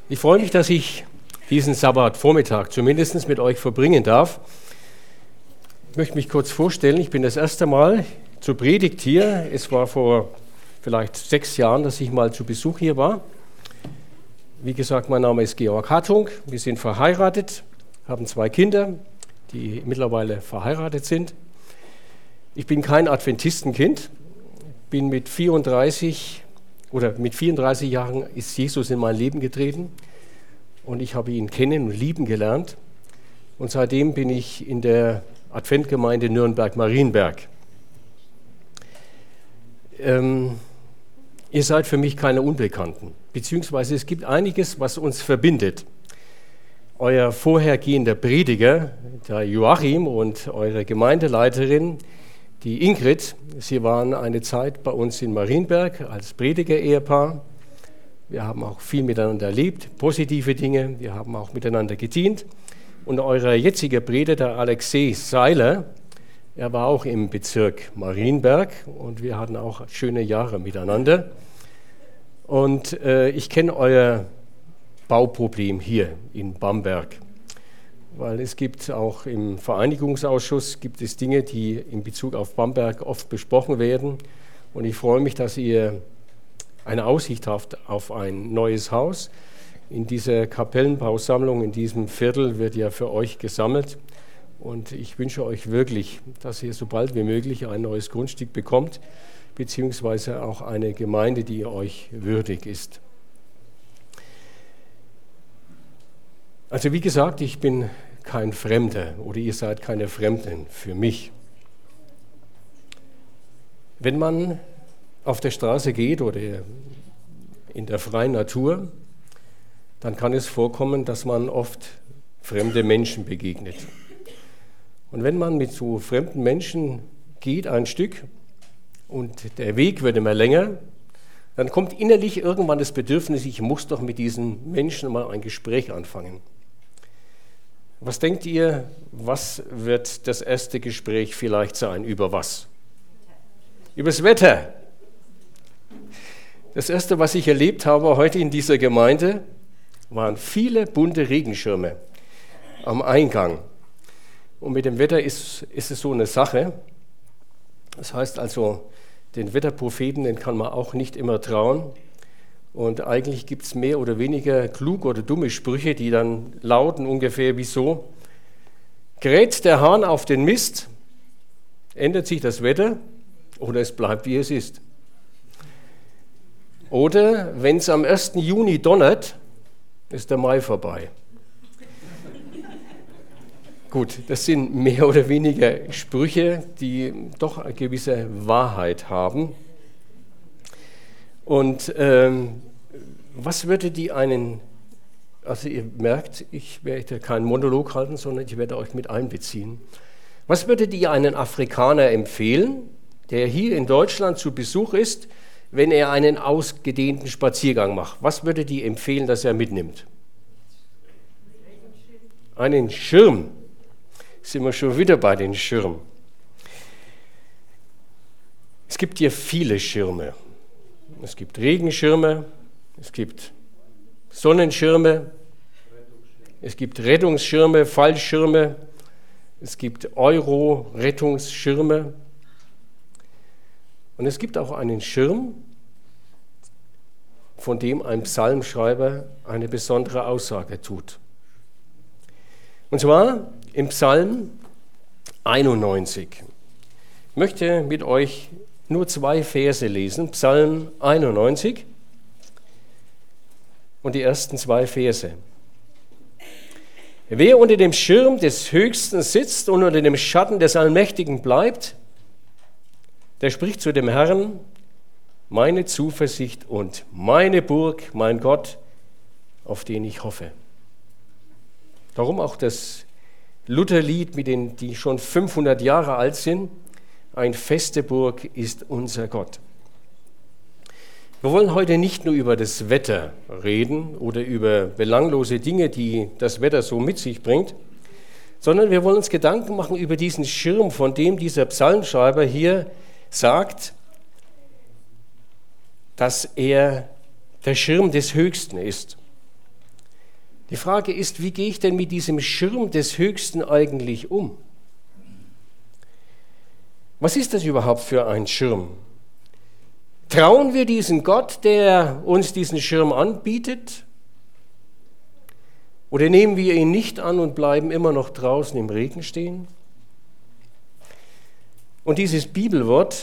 Ich freue mich, dass ich diesen Sabbatvormittag zumindest mit euch verbringen darf. Ich möchte mich kurz vorstellen, ich bin das erste Mal zur Predigt hier. Es war vor vielleicht 6 Jahren, dass ich mal zu Besuch hier war. Wie gesagt, mein Name ist Georg Hartung. Wir sind verheiratet, haben 2 Kinder, die mittlerweile verheiratet sind. Ich bin kein Adventistenkind, bin mit 34 Jahren ist Jesus in mein Leben getreten und ich habe ihn kennen und lieben gelernt. Und seitdem bin ich in der Adventgemeinde Nürnberg-Marienberg. Ihr seid für mich keine Unbekannten, beziehungsweise es gibt einiges, was uns verbindet. Euer vorhergehender Prediger, der Joachim, und eure Gemeindeleiterin, die Ingrid, sie waren eine Zeit bei uns in Marienberg als Prediger-Ehepaar. Wir haben auch viel miteinander erlebt, positive Dinge, wir haben auch miteinander gedient. Und euer jetziger Prediger, der Alexei Seiler, er war auch im Bezirk Marienberg und wir hatten auch schöne Jahre miteinander. Und ich kenne euer Bauproblem hier in Bamberg. Weil es gibt auch im Vereinigungsausschuss gibt es Dinge, die in Bezug auf Bamberg oft besprochen werden. Und ich freue mich, dass ihr eine Aussicht habt auf ein neues Haus. In dieser Kapellenbausammlung, in diesem Viertel wird ja für euch gesammelt. Und ich wünsche euch wirklich, dass ihr so bald wie möglich ein neues Grundstück bekommt, beziehungsweise auch eine Gemeinde, die euch würdig ist. Also wie gesagt, ich bin kein Fremder oder ihr seid keine Fremden für mich. Wenn man auf der Straße geht oder in der freien Natur, dann kann es vorkommen, dass man oft fremde Menschen begegnet. Und wenn man mit so fremden Menschen geht ein Stück und der Weg wird immer länger, dann kommt innerlich irgendwann das Bedürfnis, ich muss doch mit diesen Menschen mal ein Gespräch anfangen. Was denkt ihr, was wird das erste Gespräch vielleicht sein? Über was? Übers Wetter. Das erste, was ich erlebt habe heute in dieser Gemeinde, waren viele bunte Regenschirme am Eingang. Und mit dem Wetter ist es so eine Sache. Das heißt also, den Wetterpropheten, den kann man auch nicht immer trauen. Und eigentlich gibt es mehr oder weniger kluge oder dumme Sprüche, die dann lauten ungefähr wie so: Gerät der Hahn auf den Mist, ändert sich das Wetter oder es bleibt, wie es ist. Oder wenn es am 1. Juni donnert, ist der Mai vorbei. Gut, das sind mehr oder weniger Sprüche, die doch eine gewisse Wahrheit haben. Und was würde die also ihr merkt, ich werde keinen Monolog halten, sondern ich werde euch mit einbeziehen. Was würde die einen Afrikaner empfehlen, der hier in Deutschland zu Besuch ist, wenn er einen ausgedehnten Spaziergang macht? Was würde die empfehlen, dass er mitnimmt? Einen Schirm. Sind wir schon wieder bei den Schirmen. Es gibt hier viele Schirme. Es gibt Regenschirme, es gibt Sonnenschirme, es gibt Rettungsschirme, Fallschirme, es gibt Euro-Rettungsschirme. Und es gibt auch einen Schirm, von dem ein Psalmschreiber eine besondere Aussage tut. Und zwar im Psalm 91. Ich möchte mit euch nur 2 Verse lesen, Psalm 91 und die ersten 2 Verse. Wer unter dem Schirm des Höchsten sitzt und unter dem Schatten des Allmächtigen bleibt, der spricht zu dem Herrn: Meine Zuversicht und meine Burg, mein Gott, auf den ich hoffe. Darum auch das Lutherlied, die schon 500 Jahre alt sind: Ein feste Burg ist unser Gott. Wir wollen heute nicht nur über das Wetter reden oder über belanglose Dinge, die das Wetter so mit sich bringt, sondern wir wollen uns Gedanken machen über diesen Schirm, von dem dieser Psalmschreiber hier sagt, dass er der Schirm des Höchsten ist. Die Frage ist, wie gehe ich denn mit diesem Schirm des Höchsten eigentlich um? Was ist das überhaupt für ein Schirm? Trauen wir diesen Gott, der uns diesen Schirm anbietet? Oder nehmen wir ihn nicht an und bleiben immer noch draußen im Regen stehen? Und dieses Bibelwort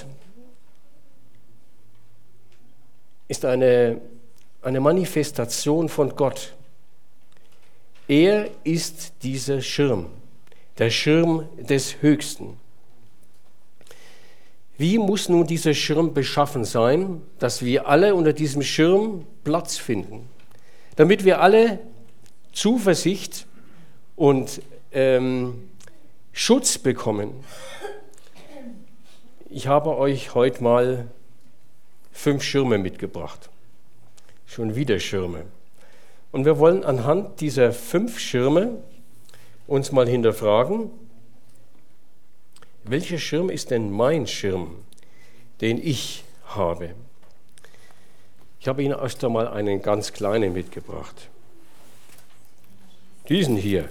ist eine Manifestation von Gott. Er ist dieser Schirm, der Schirm des Höchsten. Wie muss nun dieser Schirm beschaffen sein, dass wir alle unter diesem Schirm Platz finden, damit wir alle Zuversicht und Schutz bekommen? Ich habe euch heute mal 5 Schirme mitgebracht. Schon wieder Schirme. Und wir wollen anhand dieser 5 Schirme uns mal hinterfragen, welcher Schirm ist denn mein Schirm, den ich habe? Ich habe Ihnen erst einmal einen ganz kleinen mitgebracht. Diesen hier.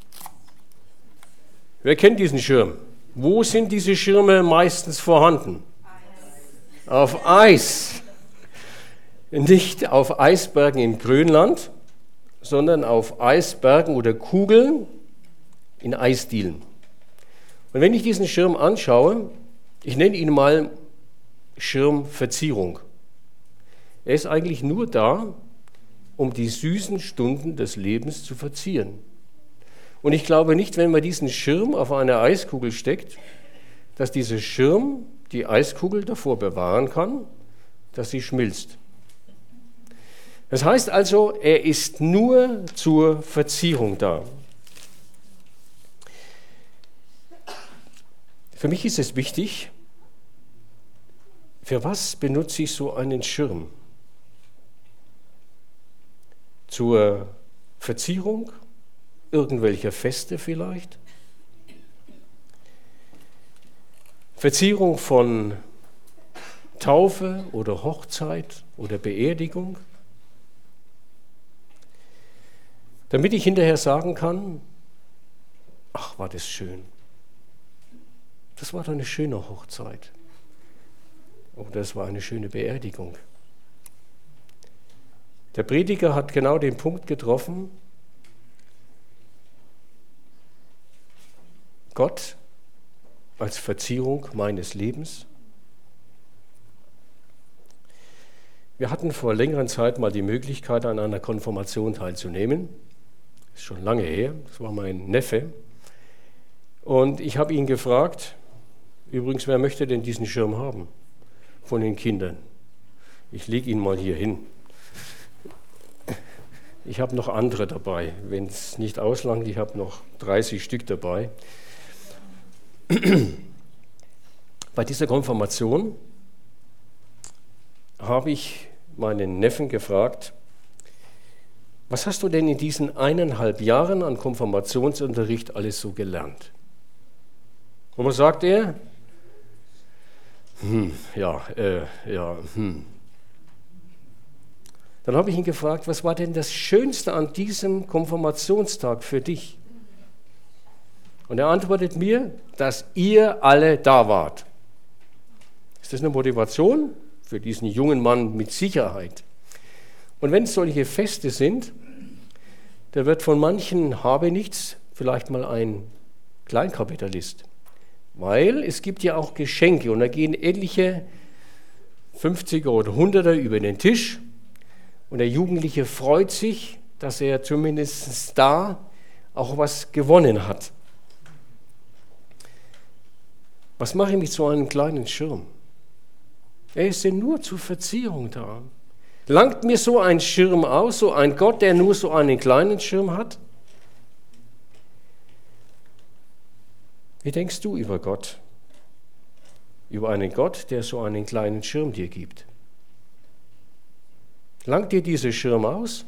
Wer kennt diesen Schirm? Wo sind diese Schirme meistens vorhanden? Auf Eis. Nicht auf Eisbergen in Grönland, sondern auf Eisbergen oder Kugeln in Eisdielen. Und wenn ich diesen Schirm anschaue, ich nenne ihn mal Schirmverzierung. Er ist eigentlich nur da, um die süßen Stunden des Lebens zu verzieren. Und ich glaube nicht, wenn man diesen Schirm auf eine Eiskugel steckt, dass dieser Schirm die Eiskugel davor bewahren kann, dass sie schmilzt. Das heißt also, er ist nur zur Verzierung da. Für mich ist es wichtig, für was benutze ich so einen Schirm? Zur Verzierung irgendwelcher Feste vielleicht? Verzierung von Taufe oder Hochzeit oder Beerdigung? Damit ich hinterher sagen kann, ach, war das schön. Das war doch eine schöne Hochzeit. Oder das war eine schöne Beerdigung. Der Prediger hat genau den Punkt getroffen, Gott als Verzierung meines Lebens. Wir hatten vor längerer Zeit mal die Möglichkeit, an einer Konfirmation teilzunehmen. Das ist schon lange her, das war mein Neffe. Und ich habe ihn gefragt, übrigens, wer möchte denn diesen Schirm haben von den Kindern? Ich lege ihn mal hier hin. Ich habe noch andere dabei, wenn es nicht auslangt, ich habe noch 30 Stück dabei. Bei dieser Konfirmation habe ich meinen Neffen gefragt, was hast du denn in diesen 1,5 Jahren an Konfirmationsunterricht alles so gelernt? Und was sagt er? Dann habe ich ihn gefragt, was war denn das Schönste an diesem Konfirmationstag für dich? Und er antwortet mir, dass ihr alle da wart. Ist das eine Motivation? Für diesen jungen Mann mit Sicherheit. Und wenn es solche Feste sind, da wird von manchen Habenichts vielleicht mal ein Kleinkapitalist. Weil es gibt ja auch Geschenke und da gehen etliche 50er oder 100er über den Tisch und der Jugendliche freut sich, dass er zumindest da auch was gewonnen hat. Was mache ich mit so einem kleinen Schirm? Er ist ja nur zur Verzierung da. Langt mir so ein Schirm aus, so ein Gott, der nur so einen kleinen Schirm hat? Wie denkst du über Gott? Über einen Gott, der so einen kleinen Schirm dir gibt? Langt dir dieser Schirm aus?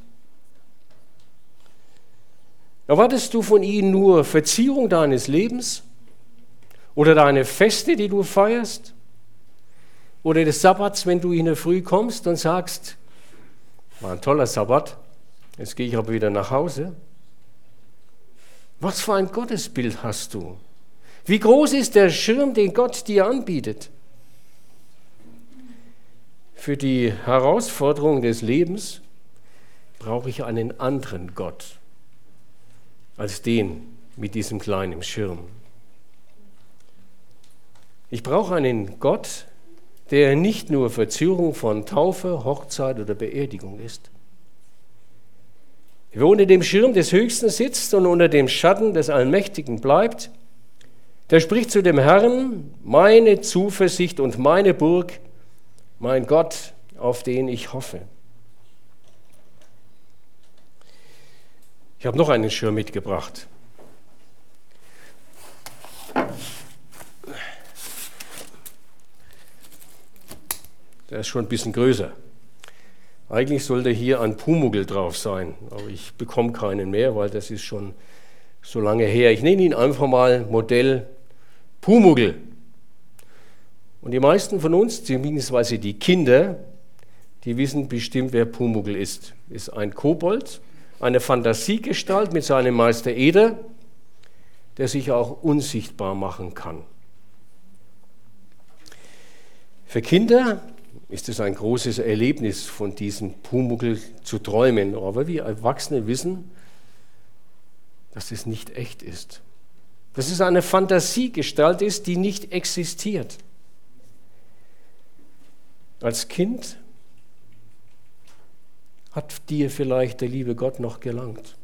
Erwartest du von ihm nur Verzierung deines Lebens? Oder deine Feste, die du feierst? Oder des Sabbats, wenn du in der Früh kommst und sagst, war ein toller Sabbat, Jetzt gehe ich aber wieder nach Hause. Was für ein Gottesbild hast du? Wie groß ist der Schirm, den Gott dir anbietet? Für die Herausforderungen des Lebens brauche ich einen anderen Gott als den mit diesem kleinen Schirm. Ich brauche einen Gott, der nicht nur Verzierung von Taufe, Hochzeit oder Beerdigung ist. Wer unter dem Schirm des Höchsten sitzt und unter dem Schatten des Allmächtigen bleibt, der spricht zu dem Herrn: Meine Zuversicht und meine Burg, mein Gott, auf den ich hoffe. Ich habe noch einen Schirm mitgebracht. Der ist schon ein bisschen größer. Eigentlich sollte hier ein Pumuckl drauf sein, aber ich bekomme keinen mehr, weil das ist schon so lange her. Ich nenne ihn einfach mal Modell Pumuckl. Und die meisten von uns, beziehungsweise die Kinder, die wissen bestimmt, wer Pumuckl ist. Ist ein Kobold, eine Fantasiegestalt mit seinem Meister Eder, der sich auch unsichtbar machen kann. Für Kinder ist es ein großes Erlebnis, von diesem Pumuckl zu träumen. Aber wir Erwachsene wissen, dass es nicht echt ist. Dass es eine Fantasiegestalt ist, die nicht existiert. Als Kind hat dir vielleicht der liebe Gott noch gelangt,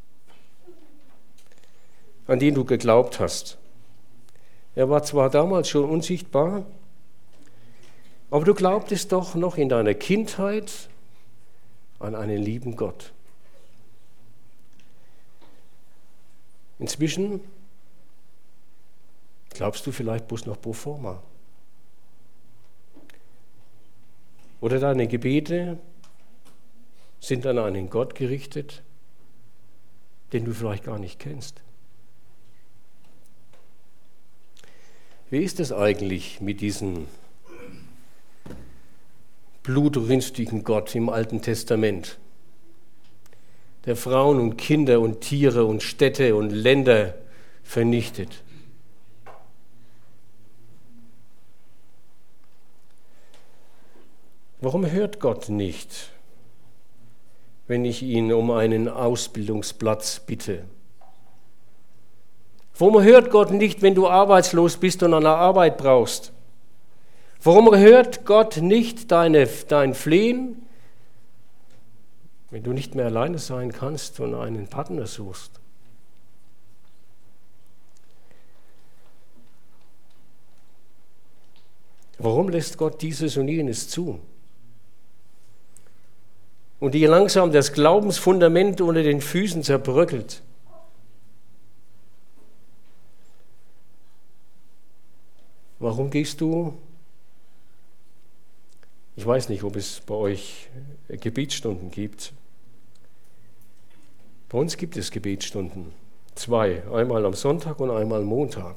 an den du geglaubt hast. Er war zwar damals schon unsichtbar, aber du glaubtest doch noch in deiner Kindheit an einen lieben Gott. Inzwischen glaubst du vielleicht bloß noch pro forma. Oder deine Gebete sind an einen Gott gerichtet, den du vielleicht gar nicht kennst. Wie ist es eigentlich mit diesem blutrünstigen Gott im Alten Testament, der Frauen und Kinder und Tiere und Städte und Länder vernichtet? Warum hört Gott nicht, wenn ich ihn um einen Ausbildungsplatz bitte? Warum hört Gott nicht, wenn du arbeitslos bist und eine Arbeit brauchst? Warum hört Gott nicht dein Flehen, wenn du nicht mehr alleine sein kannst und einen Partner suchst? Warum lässt Gott dieses und jenes zu? Und dir langsam das Glaubensfundament unter den Füßen zerbröckelt. Warum gehst du? Ich weiß nicht, ob es bei euch Gebetsstunden gibt. Bei uns gibt es Gebetsstunden. 2, einmal am Sonntag und einmal am Montag.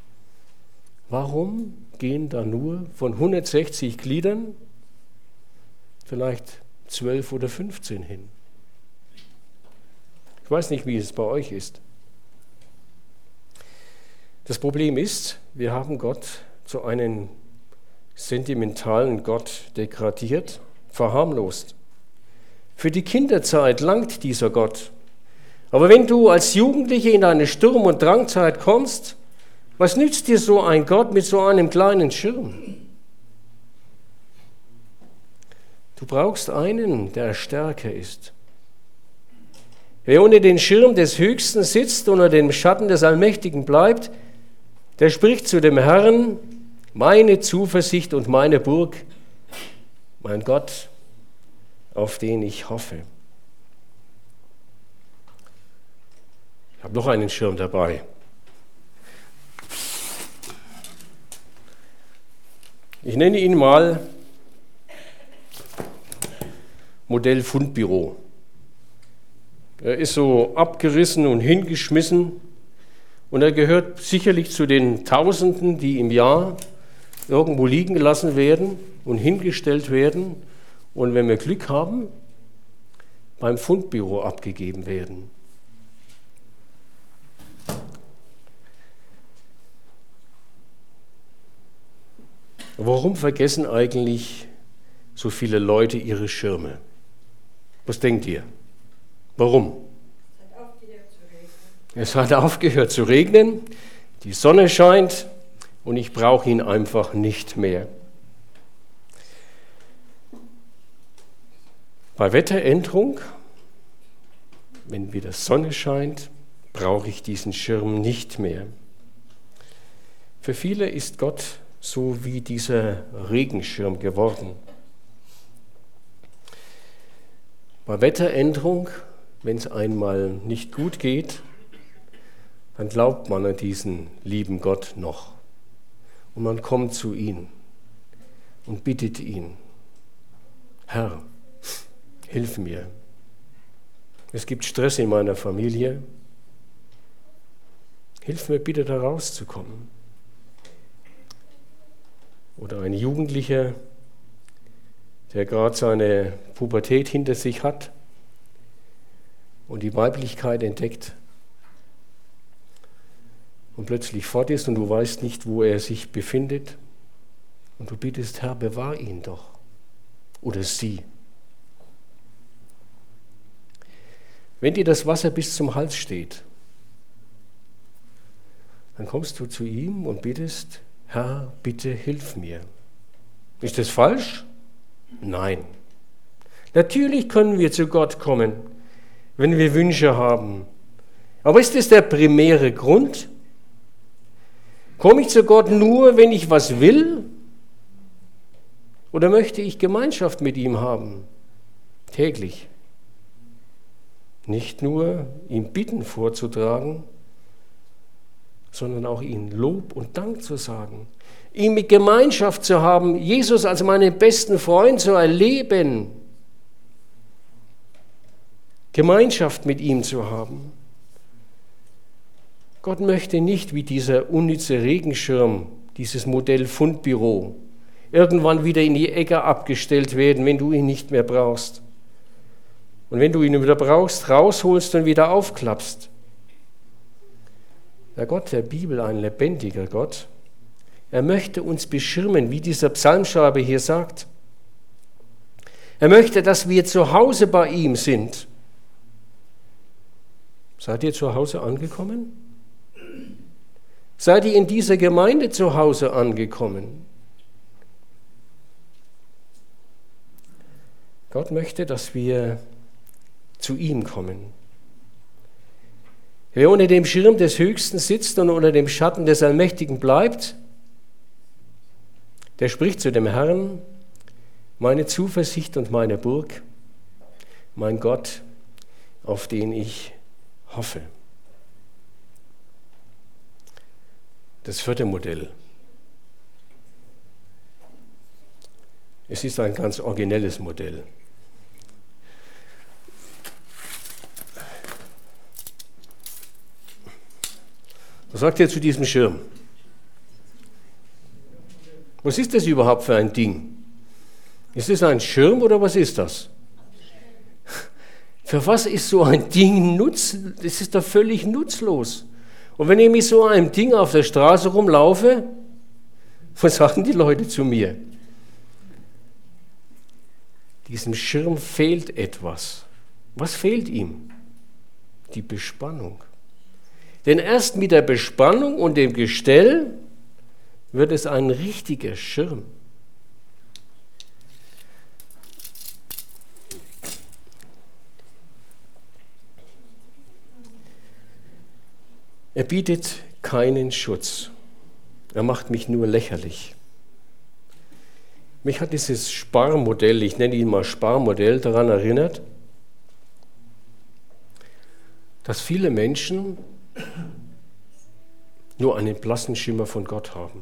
Warum gehen da nur von 160 Gliedern vielleicht 12 oder 15 hin? Ich weiß nicht, wie es bei euch ist. Das Problem ist, wir haben Gott zu einem sentimentalen Gott degradiert, verharmlost. Für die Kinderzeit langt dieser Gott. Aber wenn du als Jugendliche in eine Sturm- und Drangzeit kommst, was nützt dir so ein Gott mit so einem kleinen Schirm? Du brauchst einen, der stärker ist. Wer unter den Schirm des Höchsten sitzt, unter dem Schatten des Allmächtigen bleibt, der spricht zu dem Herrn: Meine Zuversicht und meine Burg, mein Gott, auf den ich hoffe. Ich habe noch einen Schirm dabei. Ich nenne ihn mal Modell Fundbüro. Er ist so abgerissen und hingeschmissen und er gehört sicherlich zu den Tausenden, die im Jahr irgendwo liegen gelassen werden und hingestellt werden. Und wenn wir Glück haben, beim Fundbüro abgegeben werden. Warum vergessen eigentlich so viele Leute ihre Schirme? Was denkt ihr? Warum? Es hat aufgehört zu regnen, die Sonne scheint und ich brauche ihn einfach nicht mehr. Bei Wetteränderung, wenn wieder Sonne scheint, brauche ich diesen Schirm nicht mehr. Für viele ist Gott so wie dieser Regenschirm geworden. Bei Wetteränderung, wenn es einmal nicht gut geht, dann glaubt man an diesen lieben Gott noch. Und man kommt zu ihm und bittet ihn, Herr, hilf mir. Es gibt Stress in meiner Familie. Hilf mir bitte, da rauszukommen. Oder ein Jugendlicher, der gerade seine Pubertät hinter sich hat und die Weiblichkeit entdeckt und plötzlich fort ist und du weißt nicht, wo er sich befindet und du bittest, Herr, bewahr ihn doch oder sie. Wenn dir das Wasser bis zum Hals steht, dann kommst du zu ihm und bittest, Herr, bitte hilf mir. Ist das falsch? Nein. Natürlich können wir zu Gott kommen, wenn wir Wünsche haben. Aber ist das der primäre Grund? Komme ich zu Gott nur, wenn ich was will? Oder möchte ich Gemeinschaft mit ihm haben? Täglich. Nicht nur ihm Bitten vorzutragen, sondern auch ihm Lob und Dank zu sagen. Ihm mit Gemeinschaft zu haben, Jesus als meinen besten Freund zu erleben. Gemeinschaft mit ihm zu haben. Gott möchte nicht wie dieser unnütze Regenschirm, dieses Modell Fundbüro, irgendwann wieder in die Ecke abgestellt werden, wenn du ihn nicht mehr brauchst. Und wenn du ihn wieder brauchst, rausholst und wieder aufklappst. Der Gott der Bibel, ein lebendiger Gott, er möchte uns beschirmen, wie dieser Psalmschreiber hier sagt. Er möchte, dass wir zu Hause bei ihm sind. Seid ihr zu Hause angekommen? Seid ihr in dieser Gemeinde zu Hause angekommen? Gott möchte, dass wir zu ihm kommen. Wer unter dem Schirm des Höchsten sitzt und unter dem Schatten des Allmächtigen bleibt, der spricht zu dem Herrn, meine Zuversicht und meine Burg, mein Gott, auf den ich hoffe. Das vierte Modell. Es ist ein ganz originelles Modell. Was sagt ihr zu diesem Schirm? Was ist das überhaupt für ein Ding? Ist es ein Schirm oder was ist das? Für was ist so ein Ding nutzlos? Das ist doch völlig nutzlos. Und wenn ich mit so einem Ding auf der Straße rumlaufe, was sagen die Leute zu mir? Diesem Schirm fehlt etwas. Was fehlt ihm? Die Bespannung. Denn erst mit der Bespannung und dem Gestell wird es ein richtiger Schirm. Er bietet keinen Schutz. Er macht mich nur lächerlich. Mich hat dieses Sparmodell, ich nenne ihn mal Sparmodell, daran erinnert, dass viele Menschen nur einen blassen Schimmer von Gott haben.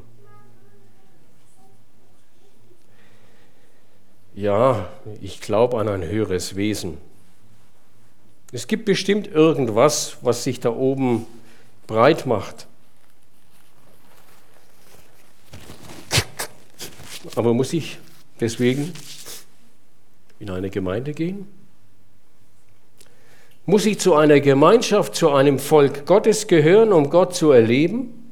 Ja, ich glaube an ein höheres Wesen. Es gibt bestimmt irgendwas, was sich da oben breit macht. Aber muss ich deswegen in eine Gemeinde gehen? Muss ich zu einer Gemeinschaft, zu einem Volk Gottes gehören, um Gott zu erleben?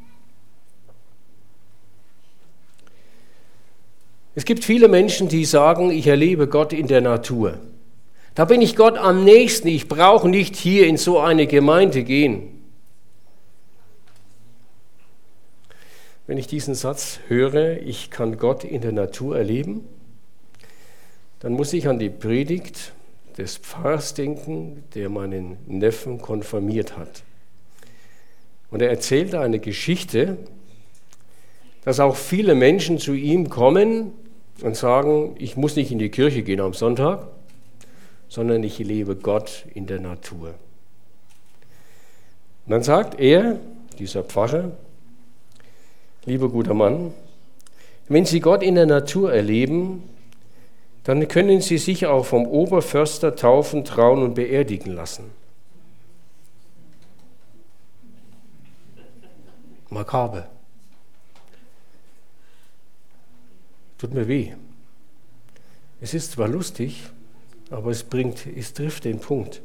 Es gibt viele Menschen, die sagen, ich erlebe Gott in der Natur. Da bin ich Gott am nächsten, ich brauche nicht hier in so eine Gemeinde gehen. Wenn ich diesen Satz höre, ich kann Gott in der Natur erleben, dann muss ich an die Predigt des Pfarrers denken, der meinen Neffen konfirmiert hat. Und er erzählte eine Geschichte, dass auch viele Menschen zu ihm kommen und sagen, ich muss nicht in die Kirche gehen am Sonntag, sondern ich lebe Gott in der Natur. Und dann sagt er, dieser Pfarrer, lieber guter Mann, wenn Sie Gott in der Natur erleben, dann können Sie sich auch vom Oberförster taufen, trauen und beerdigen lassen. Makaber. Tut mir weh. Es ist zwar lustig, aber es trifft den Punkt.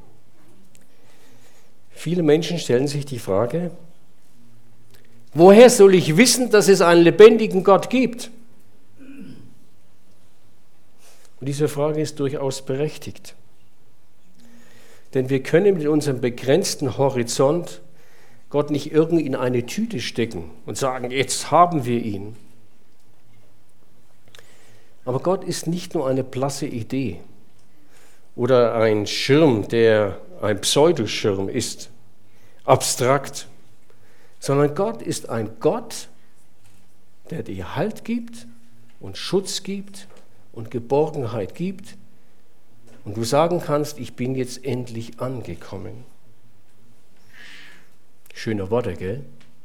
Viele Menschen stellen sich die Frage, woher soll ich wissen, dass es einen lebendigen Gott gibt? Und diese Frage ist durchaus berechtigt. Denn wir können mit unserem begrenzten Horizont Gott nicht irgendwie in eine Tüte stecken und sagen, jetzt haben wir ihn. Aber Gott ist nicht nur eine blasse Idee oder ein Schirm, der ein Pseudoschirm ist, abstrakt, sondern Gott ist ein Gott, der dir Halt gibt und Schutz gibt und Geborgenheit gibt und du sagen kannst, ich bin jetzt endlich angekommen. Schöne Worte, gell?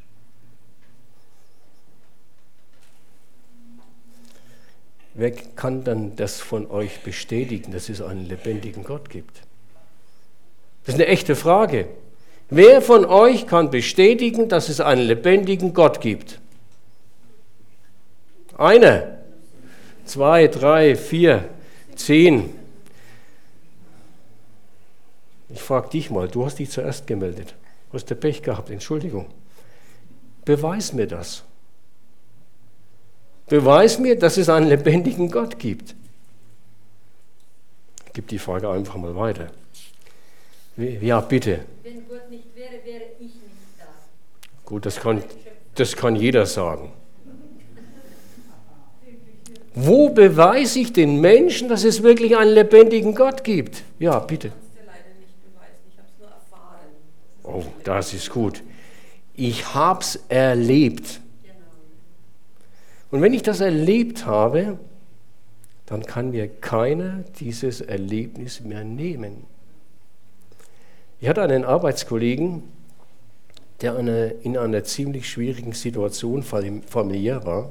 Wer kann dann das von euch bestätigen, dass es einen lebendigen Gott gibt? Das ist eine echte Frage. Wer von euch kann bestätigen, dass es einen lebendigen Gott gibt? Einer, 2, 3, 4, 10. Ich frage dich mal, du hast dich zuerst gemeldet. Du hast Pech gehabt, Entschuldigung. Beweis mir das. Beweis mir, dass es einen lebendigen Gott gibt. Ich gebe die Frage einfach mal weiter. Ja, bitte. Wenn Gott nicht wäre, wäre ich nicht da. Gut, das kann jeder sagen. Wo beweise ich den Menschen, dass es wirklich einen lebendigen Gott gibt? Ja, bitte. Ich kann es dir leider nicht beweisen, ich habe es nur erfahren. Oh, das ist gut. Ich habe es erlebt. Genau. Und wenn ich das erlebt habe, dann kann mir keiner dieses Erlebnis mehr nehmen. Ich hatte einen Arbeitskollegen, der in einer ziemlich schwierigen Situation familiär war.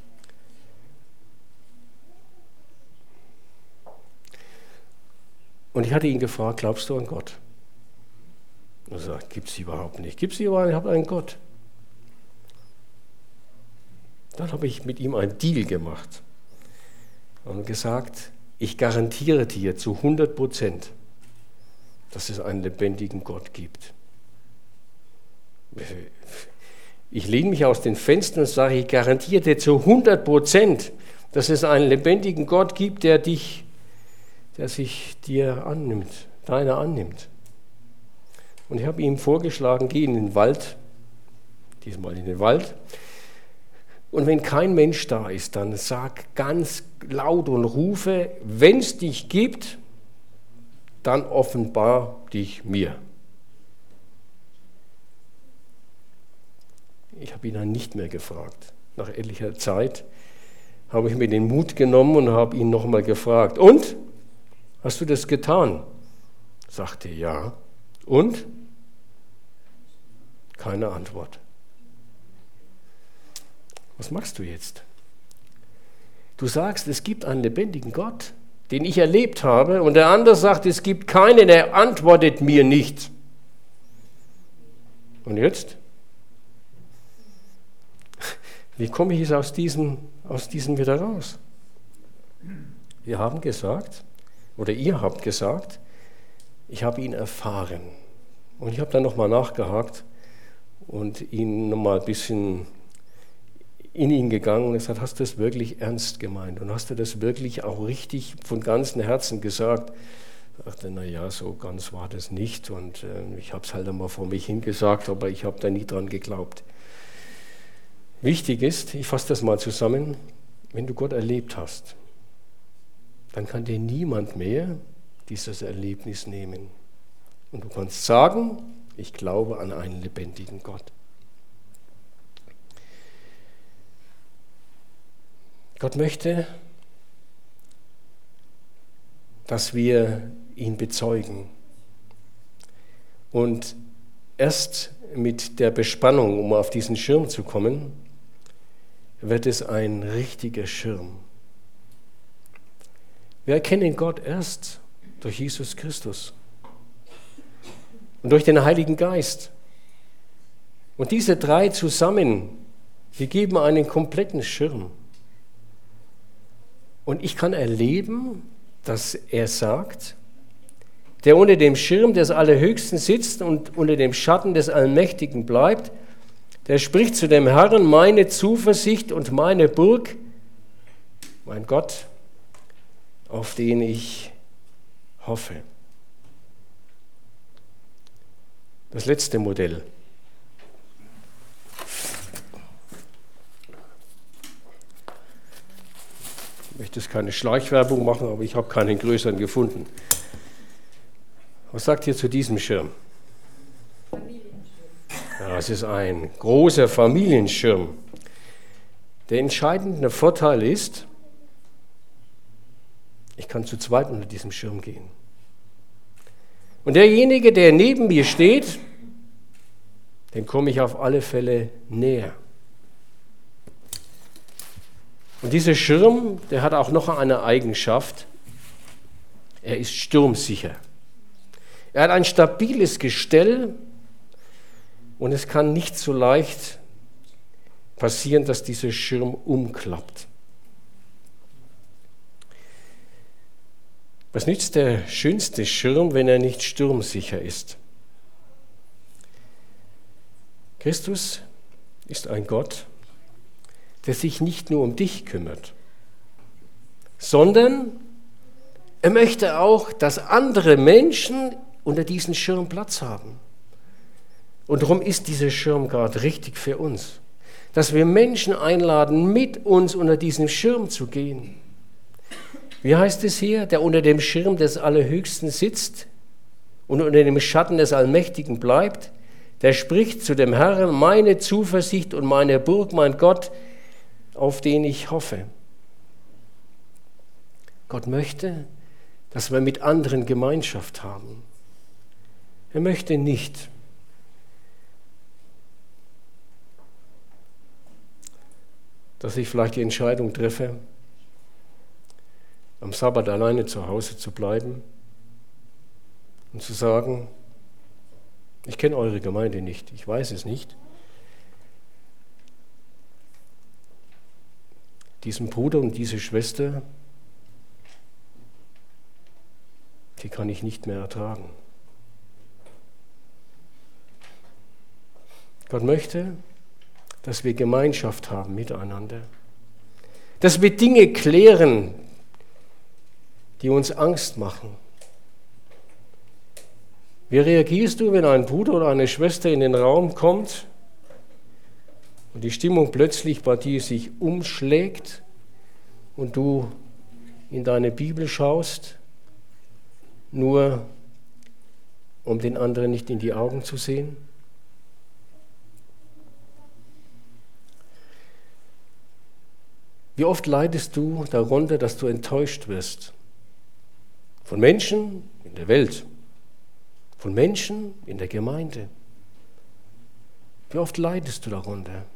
Und ich hatte ihn gefragt, glaubst du an Gott? Er sagt, gibt es überhaupt nicht. Gibt es überhaupt nicht, ich habe einen Gott. Dann habe ich mit ihm einen Deal gemacht und gesagt, ich garantiere dir zu 100%, dass es einen lebendigen Gott gibt. Ich lehne mich aus den Fenstern und sage, ich garantiere dir zu 100%, dass es einen lebendigen Gott gibt, der sich dir annimmt, deiner annimmt. Und ich habe ihm vorgeschlagen, geh in den Wald, diesmal in den Wald, und wenn kein Mensch da ist, dann sag ganz laut und rufe, wenn es dich gibt, dann offenbar dich mir. Ich habe ihn dann nicht mehr gefragt. Nach etlicher Zeit habe ich mir den Mut genommen und habe ihn nochmal gefragt. Und? Hast du das getan? Sagte ja. Und? Keine Antwort. Was machst du jetzt? Du sagst, es gibt einen lebendigen Gott, den ich erlebt habe, und der andere sagt, es gibt keinen, er antwortet mir nicht. Und jetzt? Wie komme ich jetzt aus diesem wieder raus? Wir haben gesagt, oder ihr habt gesagt, ich habe ihn erfahren. Und ich habe dann nochmal nachgehakt und ihn nochmal ein bisschen in ihn gegangen und gesagt, hast du das wirklich ernst gemeint? Und hast du das wirklich auch richtig von ganzem Herzen gesagt? Ich dachte, naja, so ganz war das nicht. Und ich habe es halt einmal vor mich hingesagt, aber ich habe da nie dran geglaubt. Wichtig ist, ich fasse das mal zusammen, wenn du Gott erlebt hast, dann kann dir niemand mehr dieses Erlebnis nehmen. Und du kannst sagen, ich glaube an einen lebendigen Gott. Gott möchte, dass wir ihn bezeugen. Und erst mit der Bespannung, um auf diesen Schirm zu kommen, wird es ein richtiger Schirm. Wir erkennen Gott erst durch Jesus Christus und durch den Heiligen Geist. Und diese drei zusammen, die geben einen kompletten Schirm. Und ich kann erleben, dass er sagt, der unter dem Schirm des Allerhöchsten sitzt und unter dem Schatten des Allmächtigen bleibt, der spricht zu dem Herrn, meine Zuversicht und meine Burg, mein Gott, auf den ich hoffe. Das letzte Modell. Ich möchte jetzt keine Schleichwerbung machen, aber ich habe keinen größeren gefunden. Was sagt ihr zu diesem Schirm? Ja, es ist ein großer Familienschirm. Der entscheidende Vorteil ist, ich kann zu zweit unter diesem Schirm gehen. Und derjenige, der neben mir steht, dem komme ich auf alle Fälle näher. Und dieser Schirm, der hat auch noch eine Eigenschaft. Er ist sturmsicher. Er hat ein stabiles Gestell und es kann nicht so leicht passieren, dass dieser Schirm umklappt. Was nützt der schönste Schirm, wenn er nicht sturmsicher ist? Christus ist ein Gott, der sich nicht nur um dich kümmert, sondern er möchte auch, dass andere Menschen unter diesem Schirm Platz haben. Und darum ist dieser Schirm gerade richtig für uns, dass wir Menschen einladen, mit uns unter diesen Schirm zu gehen. Wie heißt es hier? Der unter dem Schirm des Allerhöchsten sitzt und unter dem Schatten des Allmächtigen bleibt, der spricht zu dem Herrn, meine Zuversicht und meine Burg, mein Gott, auf den ich hoffe. Gott möchte, dass wir mit anderen Gemeinschaft haben. Er möchte nicht, dass ich vielleicht die Entscheidung treffe, am Sabbat alleine zu Hause zu bleiben und zu sagen, ich kenne eure Gemeinde nicht, ich weiß es nicht. Diesen Bruder und diese Schwester, die kann ich nicht mehr ertragen. Gott möchte, dass wir Gemeinschaft haben miteinander, dass wir Dinge klären, die uns Angst machen. Wie reagierst du, wenn ein Bruder oder eine Schwester in den Raum kommt und die Stimmung plötzlich bei dir sich umschlägt und du in deine Bibel schaust, nur um den anderen nicht in die Augen zu sehen? Wie oft leidest du darunter, dass du enttäuscht wirst? Von Menschen in der Welt, von Menschen in der Gemeinde. Wie oft leidest du darunter?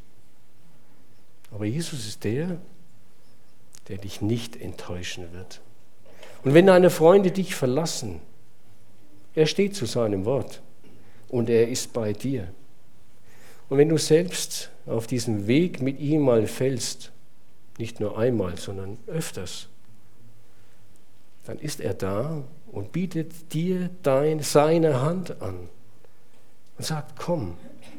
Aber Jesus ist der dich nicht enttäuschen wird. Und wenn deine Freunde dich verlassen, er steht zu seinem Wort und er ist bei dir. Und wenn du selbst auf diesem Weg mit ihm mal fällst, nicht nur einmal, sondern öfters, dann ist er da und bietet dir seine Hand an und sagt, komm,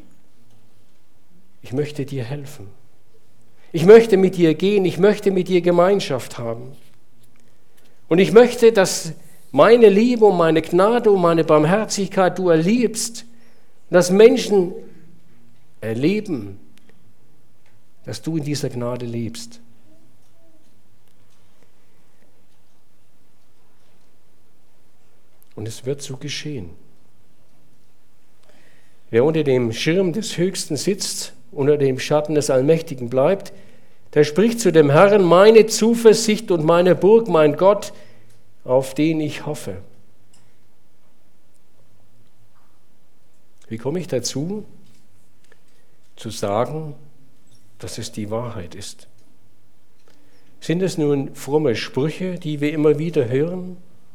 ich möchte dir helfen. Ich möchte mit dir gehen, ich möchte mit dir Gemeinschaft haben. Und ich möchte, dass meine Liebe und meine Gnade und meine Barmherzigkeit du erlebst, dass Menschen erleben, dass du in dieser Gnade lebst. Und es wird so geschehen. Wer unter dem Schirm des Höchsten sitzt, unter dem Schatten des Allmächtigen bleibt, der spricht zu dem Herrn, meine Zuversicht und meine Burg, mein Gott, auf den ich hoffe. Wie komme ich dazu, zu sagen, dass es die Wahrheit ist? Sind es nun fromme Sprüche, die wir immer wieder hören?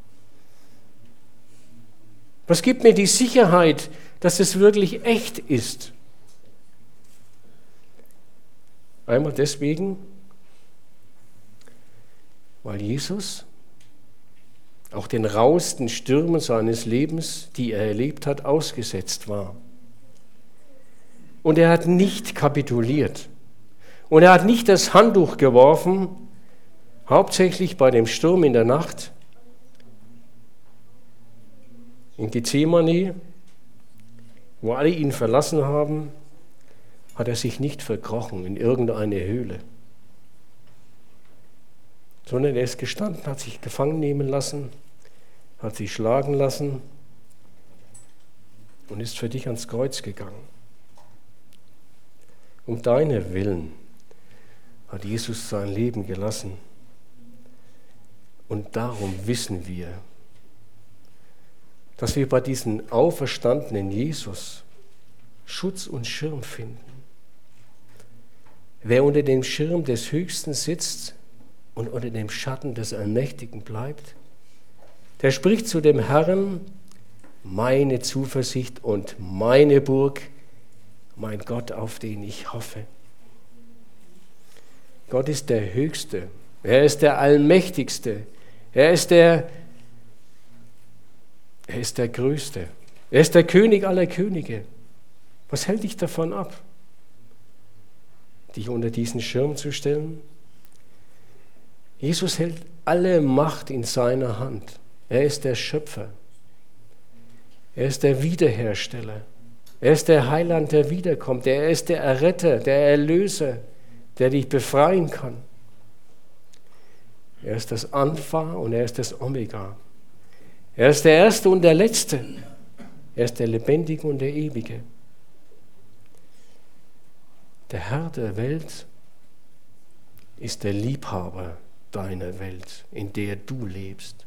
Was gibt mir die Sicherheit, dass es wirklich echt ist? Einmal deswegen, weil Jesus auch den rauesten Stürmen seines Lebens, die er erlebt hat, ausgesetzt war. Und er hat nicht kapituliert. Und er hat nicht das Handtuch geworfen, hauptsächlich bei dem Sturm in der Nacht, in Gethsemane, wo alle ihn verlassen haben, hat er sich nicht verkrochen in irgendeine Höhle, sondern er ist gestanden, hat sich gefangen nehmen lassen, hat sich schlagen lassen und ist für dich ans Kreuz gegangen. Um deinen Willen hat Jesus sein Leben gelassen. Und darum wissen wir, dass wir bei diesem auferstandenen Jesus Schutz und Schirm finden. Wer unter dem Schirm des Höchsten sitzt und unter dem Schatten des Allmächtigen bleibt, der spricht zu dem Herrn, meine Zuversicht und meine Burg, mein Gott, auf den ich hoffe. Gott ist der Höchste, er ist der Allmächtigste, er ist der Größte, er ist der König aller Könige. Was hält dich davon ab, dich unter diesen Schirm zu stellen? Jesus hält alle Macht in seiner Hand. Er ist der Schöpfer. Er ist der Wiederhersteller. Er ist der Heiland, der wiederkommt. Er ist der Erretter, der Erlöser, der dich befreien kann. Er ist das Alpha und er ist das Omega. Er ist der Erste und der Letzte. Er ist der Lebendige und der Ewige. Der Herr der Welt ist der Liebhaber deiner Welt, in der du lebst.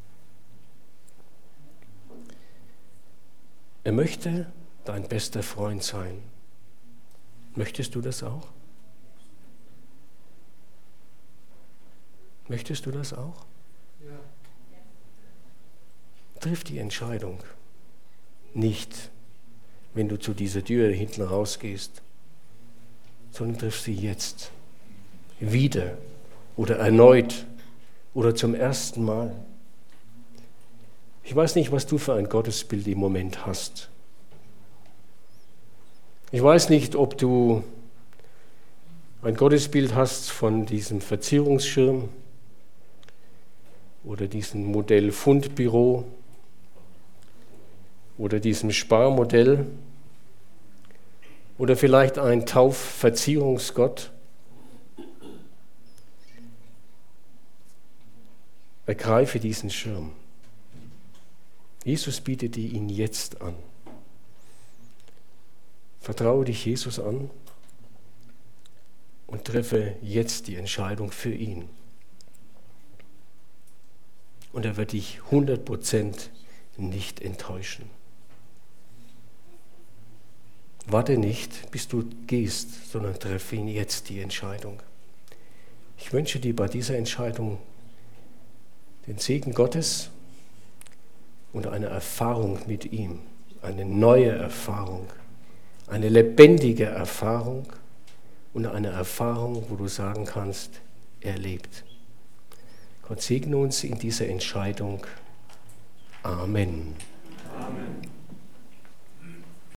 Er möchte dein bester Freund sein. Möchtest du das auch? Möchtest du das auch? Ja. Triff die Entscheidung. Nicht, wenn du zu dieser Tür hinten rausgehst, sondern triff sie jetzt. Wieder oder erneut oder zum ersten Mal. Ich weiß nicht, was du für ein Gottesbild im Moment hast. Ich weiß nicht, ob du ein Gottesbild hast von diesem Verzierungsschirm oder diesem Modell Fundbüro oder diesem Sparmodell oder vielleicht ein Taufverzierungsgott. Ergreife diesen Schirm. Jesus bietet dir ihn jetzt an. Vertraue dich Jesus an und treffe jetzt die Entscheidung für ihn. Und er wird dich 100% nicht enttäuschen. Warte nicht, bis du gehst, sondern treffe ihn jetzt die Entscheidung. Ich wünsche dir bei dieser Entscheidung den Segen Gottes und eine Erfahrung mit ihm, eine neue Erfahrung, eine lebendige Erfahrung und eine Erfahrung, wo du sagen kannst, er lebt. Gott segne uns in dieser Entscheidung. Amen. Amen.